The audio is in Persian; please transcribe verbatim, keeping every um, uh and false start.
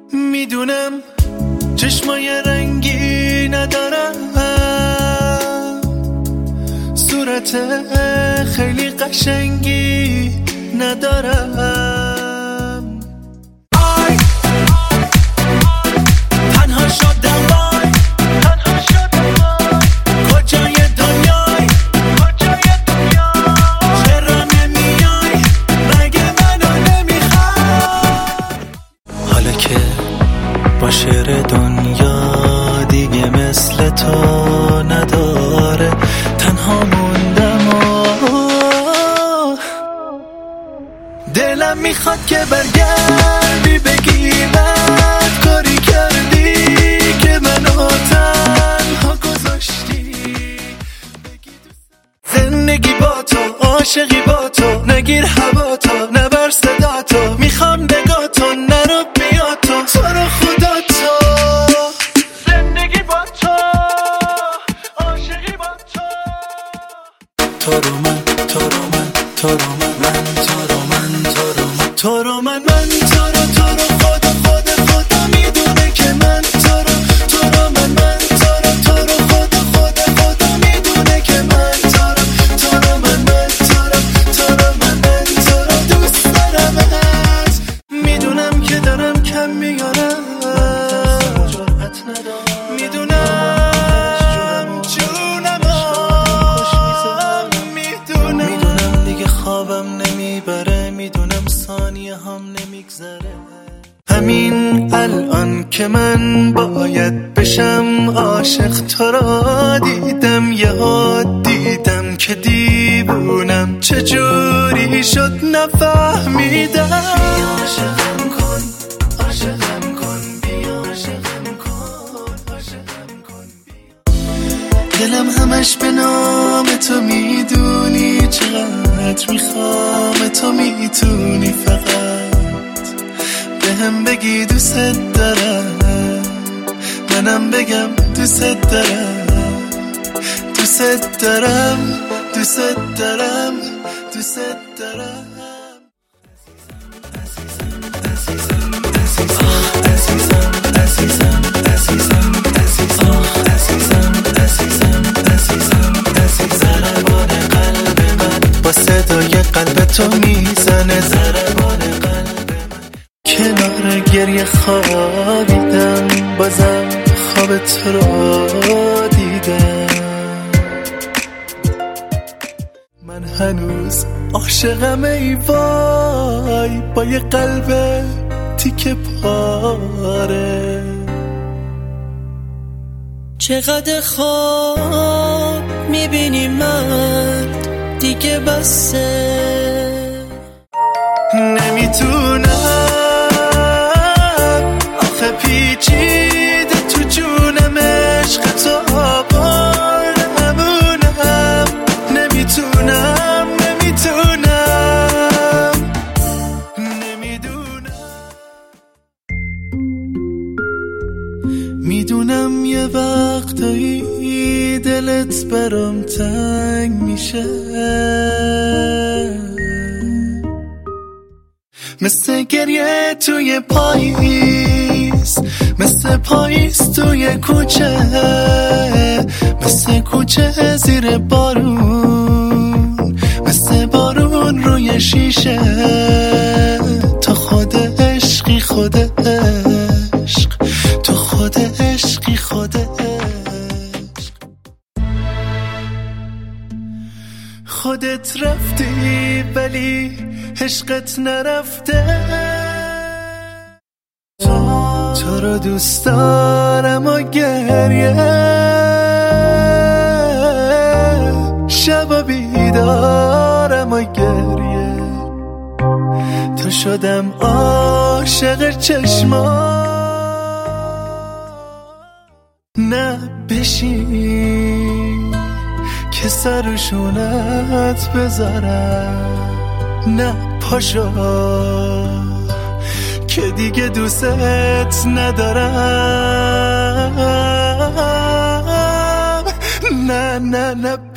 میدونم چشمای رنگی ندارم، صورت خیلی قشنگی ندارم. آی تنها شدم، وای تنها شدم، کجای دنیای کجای دنیای، چرا نمیای مگه منو نمیخوای؟ حالا که با شعر دنیا دیگه مثل تو نداره، تنها موندم و دلم میخواد که برگردی بگی بد کاری کردی که منو تنها گذاشتی. زندگی با تو، عاشقی با تو، نگیر هوا تو، نبر صدا تو، میخوام نگاه تو، نرو بیا تو، تو رو خدا تو. زندگی با تو، عاشقی با تو، تو رو من، تو رو من، تو رو من، من تو رو من، تو رو من، تو رو من، من تو رو، تو رو خدا خدا خدا میدونه که من تو رو، تو رو من، من تو رو، تو رو خدا خدا خدا میدونه که من تو رو، تو رو من، من تو رو، تو رو من، من تو رو دوست دارمت. میدونم که دارم کم میارم، میدونم جونم، میدونم میدونم دیگه خوابم نمیبره، میدونم ثانیه هم نمیگذره. همین الان که من باید بشم عاشق، تو را دیدم یاد دیدم که دیوونم، چجوری شد نفهمیدم. عاشقم کن، عاشقم کن، بیا عاشقم کن، عاشقم کن بیا. دلم همش به نام تو، میدونی چقدر میخوام تو، میتونی فقط بهم بگی دوست دارم، منم بگم دوست دارم، دوست دارم، دوست دارم، دوست دارم. با صدای قلب تو میزنه ضربان قلب من، کنار گریه خوابیدم، بازم خواب تو رو دیدم. من هنوز عاشقم ای وای، با یه قلب تیکه پاره. چقدر خواب میبینی من دیگه بسه، نمیتونم آخه پیچیده تو جونم، عشق تو آبار نمونم. نمیتونم نمیتونم نمیدونم. میدونم یه وقتایی دلت برام تنگ میشه، مثل گریه توی پاییز، مثل پاییز توی کوچه، مثل کوچه زیر بارون، مثل بارون روی شیشه. تو خود عشقی خود عشق، تو خود عشقی خود عشق. خودت رفتی ولی عشقت نرفته. تو رو دوست دارم و گریه، شب بیدارم و گریه. تو شدم عاشق چشما، نه بشین که سرشونت بذارم، نه پاشو که دیگه دوستت ندارم، نه نه نه